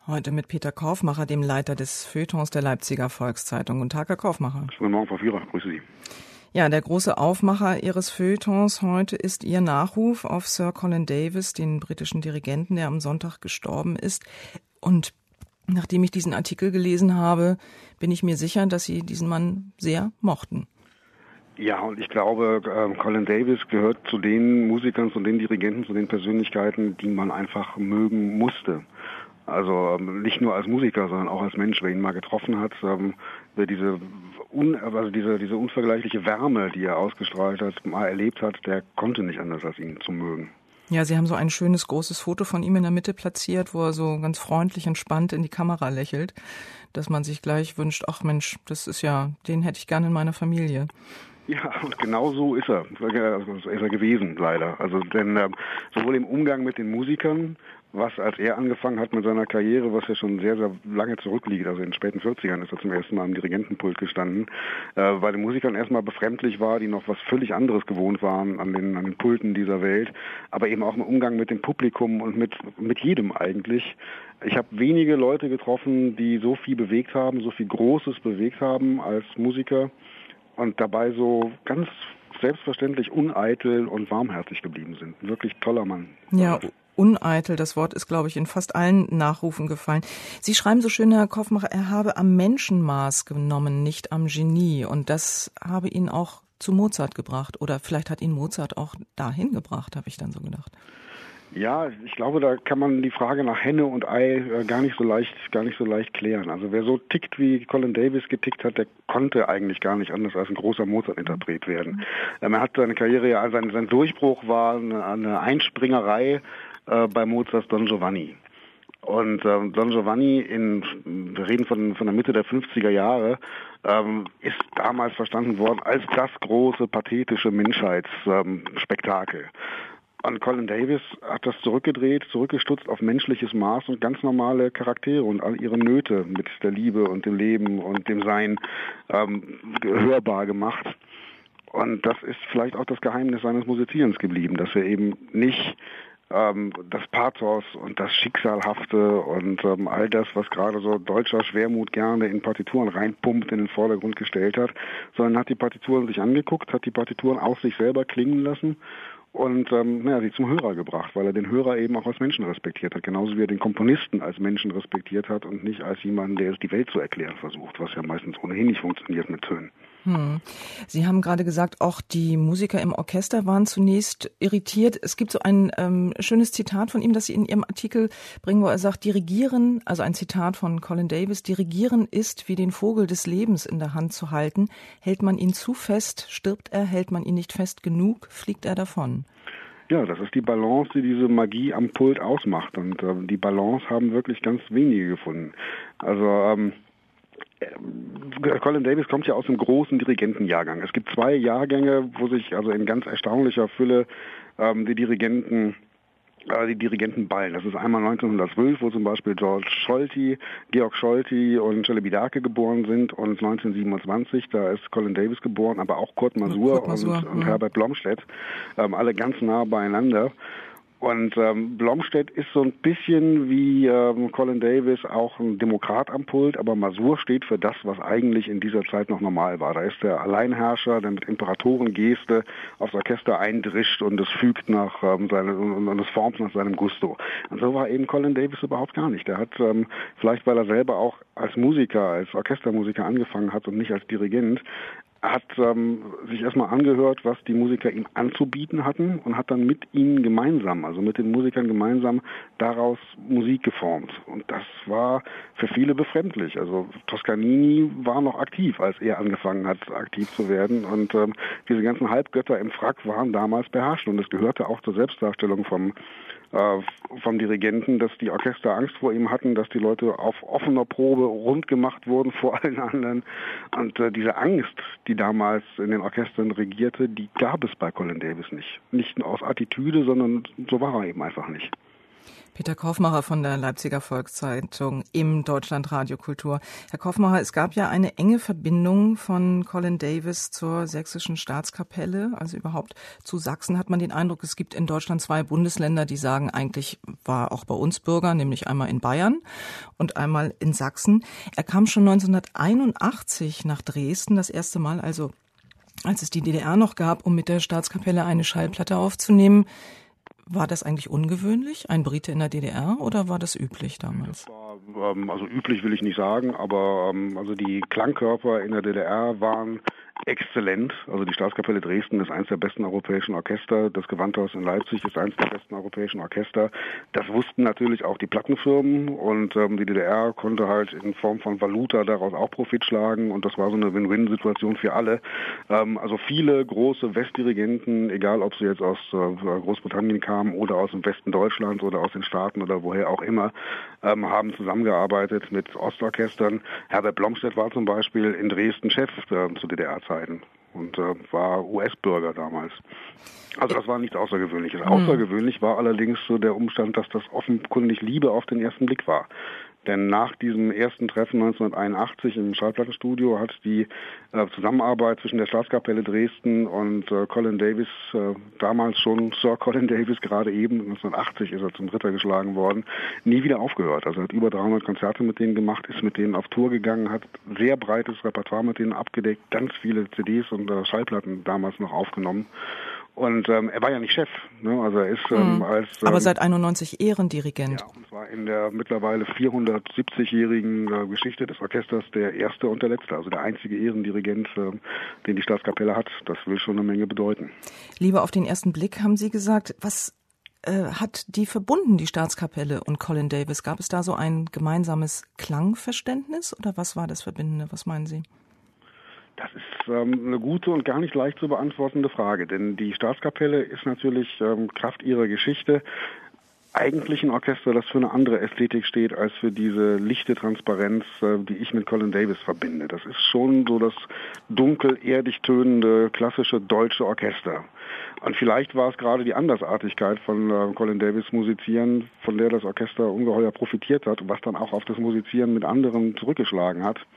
Heute mit Peter Kaufmacher, dem Leiter des Feuilletons der Leipziger Volkszeitung. Guten Tag, Herr Kaufmacher. Guten Morgen, Frau Führer. Grüße Sie. Ja, der große Aufmacher Ihres Feuilletons heute ist Ihr Nachruf auf Sir Colin Davis, den britischen Dirigenten, der am Sonntag gestorben ist. Und nachdem ich diesen Artikel gelesen habe, bin ich mir sicher, dass Sie diesen Mann sehr mochten. Ja, und ich glaube, Colin Davis gehört zu den Musikern, zu den Dirigenten, zu den Persönlichkeiten, die man einfach mögen musste. Also nicht nur als Musiker, sondern auch als Mensch, wer ihn mal getroffen hat, diese unvergleichliche Wärme, die er ausgestrahlt hat, mal erlebt hat, der konnte nicht anders als ihn zu mögen. Ja, Sie haben so ein schönes, großes Foto von ihm in der Mitte platziert, wo er so ganz freundlich, entspannt in die Kamera lächelt, dass man sich gleich wünscht, ach Mensch, den hätte ich gerne in meiner Familie. Ja, und genau so ist er. Ist er gewesen, leider. Also denn sowohl im Umgang mit den Musikern, was als er angefangen hat mit seiner Karriere, was ja schon sehr, sehr lange zurückliegt, also in den späten 40ern ist er zum ersten Mal am Dirigentenpult gestanden, bei den Musikern erstmal befremdlich war, die noch was völlig anderes gewohnt waren an den Pulten dieser Welt, aber eben auch im Umgang mit dem Publikum und mit jedem eigentlich. Ich habe wenige Leute getroffen, die so viel bewegt haben, so viel Großes bewegt haben als Musiker und dabei so ganz selbstverständlich uneitel und warmherzig geblieben sind. Ein wirklich toller Mann. Ja, uneitel, das Wort ist, glaube ich, in fast allen Nachrufen gefallen. Sie schreiben so schön, Herr Kaufmacher, er habe am Menschenmaß genommen, nicht am Genie. Und das habe ihn auch zu Mozart gebracht. Oder vielleicht hat ihn Mozart auch dahin gebracht, habe ich dann so gedacht. Ja, ich glaube, da kann man die Frage nach Henne und Ei gar nicht so leicht klären. Also wer so tickt, wie Colin Davis getickt hat, der konnte eigentlich gar nicht anders als ein großer Mozart-Interpret werden. Er hat seine Karriere, ja, sein Durchbruch war eine Einspringerei bei Mozarts Don Giovanni. Und Don Giovanni, wir reden von der Mitte der 50er Jahre, ist damals verstanden worden als das große, pathetische Menschheitsspektakel. Und Colin Davis hat das zurückgestutzt auf menschliches Maß und ganz normale Charaktere und all ihre Nöte mit der Liebe und dem Leben und dem Sein hörbar gemacht. Und das ist vielleicht auch das Geheimnis seines Musizierens geblieben, dass er eben nicht das Pathos und das Schicksalhafte und all das, was gerade so deutscher Schwermut gerne in Partituren reinpumpt, in den Vordergrund gestellt hat, sondern hat die Partituren sich angeguckt, hat die Partituren aus sich selber klingen lassen und sie zum Hörer gebracht, weil er den Hörer eben auch als Menschen respektiert hat, genauso wie er den Komponisten als Menschen respektiert hat und nicht als jemanden, der es die Welt zu erklären versucht, was ja meistens ohnehin nicht funktioniert mit Tönen. Sie haben gerade gesagt, auch die Musiker im Orchester waren zunächst irritiert. Es gibt so ein schönes Zitat von ihm, das Sie in Ihrem Artikel bringen, wo er sagt, Dirigieren, also ein Zitat von Colin Davis, Dirigieren ist wie den Vogel des Lebens in der Hand zu halten. Hält man ihn zu fest, stirbt er, hält man ihn nicht fest genug, fliegt er davon. Ja, das ist die Balance, die diese Magie am Pult ausmacht. Und die Balance haben wirklich ganz wenige gefunden. Also Colin Davis kommt ja aus einem großen Dirigentenjahrgang. Es gibt 2 Jahrgänge, wo sich also in ganz erstaunlicher Fülle die Dirigenten ballen. Das ist einmal 1912, wo zum Beispiel Georg Scholti und Celibidache geboren sind, und 1927, da ist Colin Davis geboren, aber auch Kurt Masur und Herbert Blomstedt, alle ganz nah beieinander. Und Blomstedt ist so ein bisschen wie Colin Davis auch ein Demokrat am Pult, aber Masur steht für das, was eigentlich in dieser Zeit noch normal war. Da ist der Alleinherrscher, der mit Imperatorengeste aufs Orchester eindrischt und es fügt und es formt nach seinem Gusto. Und so war eben Colin Davis überhaupt gar nicht. Der hat vielleicht, weil er selber auch als Musiker, als Orchestermusiker angefangen hat und nicht als Dirigent, hat sich erstmal angehört, was die Musiker ihm anzubieten hatten, und hat dann mit ihnen gemeinsam, also mit den Musikern gemeinsam, daraus Musik geformt. Und das war für viele befremdlich. Also Toscanini war noch aktiv, als er angefangen hat, aktiv zu werden. Und diese ganzen Halbgötter im Frack waren damals beherrscht. Und es gehörte auch zur Selbstdarstellung vom Dirigenten, dass die Orchester Angst vor ihm hatten, dass die Leute auf offener Probe rund gemacht wurden vor allen anderen. Und diese Angst, die damals in den Orchestern regierte, die gab es bei Colin Davis nicht. Nicht aus Attitüde, sondern so war er eben einfach nicht. Peter Kaufmacher von der Leipziger Volkszeitung im Deutschlandradio Kultur. Herr Kaufmacher, es gab ja eine enge Verbindung von Colin Davis zur Sächsischen Staatskapelle, also überhaupt zu Sachsen hat man den Eindruck, es gibt in Deutschland 2 Bundesländer, die sagen, eigentlich war auch bei uns Bürger, nämlich einmal in Bayern und einmal in Sachsen. Er kam schon 1981 nach Dresden, das erste Mal, also als es die DDR noch gab, um mit der Staatskapelle eine Schallplatte aufzunehmen. War das eigentlich ungewöhnlich, ein Brite in der DDR, oder war das üblich damals? Das war, also üblich will ich nicht sagen, aber also die Klangkörper in der DDR waren exzellent. Also die Staatskapelle Dresden ist eines der besten europäischen Orchester. Das Gewandhaus in Leipzig ist eines der besten europäischen Orchester. Das wussten natürlich auch die Plattenfirmen und die DDR konnte halt in Form von Valuta daraus auch Profit schlagen und das war so eine Win-Win-Situation für alle. Also viele große Westdirigenten, egal ob sie jetzt aus Großbritannien kamen oder aus dem Westen Deutschlands oder aus den Staaten oder woher auch immer, haben zusammengearbeitet mit Ostorchestern. Herbert Blomstedt war zum Beispiel in Dresden Chef zu DDR-Zeiten und war US-Bürger damals. Also das war nichts Außergewöhnliches. Außergewöhnlich war allerdings so der Umstand, dass das offenkundig Liebe auf den ersten Blick war. Denn nach diesem ersten Treffen 1981 im Schallplattenstudio hat die Zusammenarbeit zwischen der Staatskapelle Dresden und Colin Davis, damals schon Sir Colin Davis, gerade eben, 1980 ist er zum Ritter geschlagen worden, nie wieder aufgehört. Also er hat über 300 Konzerte mit denen gemacht, ist mit denen auf Tour gegangen, hat sehr breites Repertoire mit denen abgedeckt, ganz viele CDs und Schallplatten damals noch aufgenommen. Und er war ja nicht Chef, ne? Also er ist aber seit 91 Ehrendirigent. Ja, und zwar in der mittlerweile 470-jährigen Geschichte des Orchesters der erste und der letzte, also der einzige Ehrendirigent, den die Staatskapelle hat. Das will schon eine Menge bedeuten. Liebe auf den ersten Blick, haben Sie gesagt, was hat die verbunden, die Staatskapelle und Colin Davis? Gab es da so ein gemeinsames Klangverständnis oder was war das Verbindende? Was meinen Sie? Das ist eine gute und gar nicht leicht zu beantwortende Frage, denn die Staatskapelle ist natürlich Kraft ihrer Geschichte eigentlich ein Orchester, das für eine andere Ästhetik steht als für diese lichte Transparenz, die ich mit Colin Davis verbinde. Das ist schon so das dunkel, erdig tönende, klassische deutsche Orchester. Und vielleicht war es gerade die Andersartigkeit von Colin Davis Musizieren, von der das Orchester ungeheuer profitiert hat, was dann auch auf das Musizieren mit anderen zurückgeschlagen hat.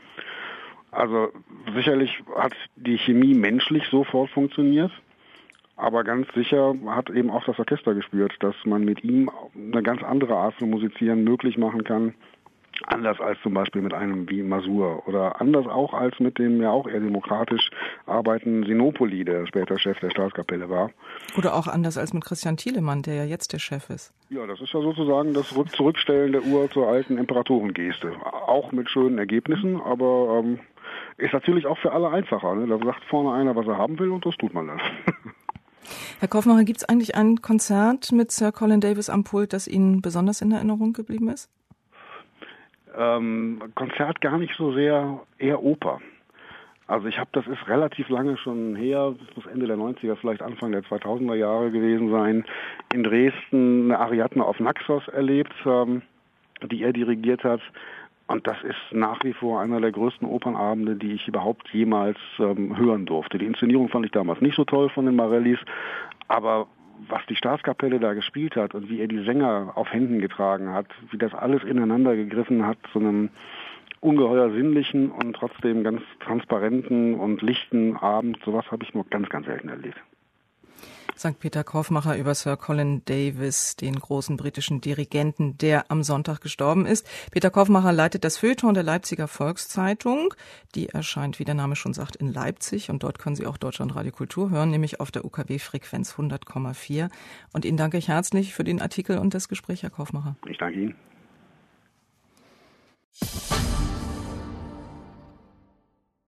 Also sicherlich hat die Chemie menschlich sofort funktioniert, aber ganz sicher hat eben auch das Orchester gespürt, dass man mit ihm eine ganz andere Art von Musizieren möglich machen kann, anders als zum Beispiel mit einem wie Masur oder anders auch als mit dem ja auch eher demokratisch arbeitenden Sinopoli, der später Chef der Staatskapelle war. Oder auch anders als mit Christian Thielemann, der ja jetzt der Chef ist. Ja, das ist ja sozusagen das Zurückstellen der Uhr zur alten Imperatorengeste. Auch mit schönen Ergebnissen, aber ist natürlich auch für alle einfacher. Ne? Da sagt vorne einer, was er haben will und das tut man dann. Herr Kaufmacher, gibt es eigentlich ein Konzert mit Sir Colin Davis am Pult, das Ihnen besonders in Erinnerung geblieben ist? Konzert gar nicht so sehr, eher Oper. Also das ist relativ lange schon her, das muss Ende der 90er, vielleicht Anfang der 2000er Jahre gewesen sein, in Dresden eine Ariadne auf Naxos erlebt, die er dirigiert hat. Und das ist nach wie vor einer der größten Opernabende, die ich überhaupt jemals hören durfte. Die Inszenierung fand ich damals nicht so toll von den Marellis, aber was die Staatskapelle da gespielt hat und wie er die Sänger auf Händen getragen hat, wie das alles ineinander gegriffen hat, zu einem ungeheuer sinnlichen und trotzdem ganz transparenten und lichten Abend, sowas habe ich nur ganz, ganz selten erlebt. St. Peter Kaufmacher über Sir Colin Davis, den großen britischen Dirigenten, der am Sonntag gestorben ist. Peter Kaufmacher leitet das Feuilleton der Leipziger Volkszeitung. Die erscheint, wie der Name schon sagt, in Leipzig. Und dort können Sie auch Deutschlandradio Kultur hören, nämlich auf der UKW-Frequenz 100,4. Und Ihnen danke ich herzlich für den Artikel und das Gespräch, Herr Kaufmacher. Ich danke Ihnen.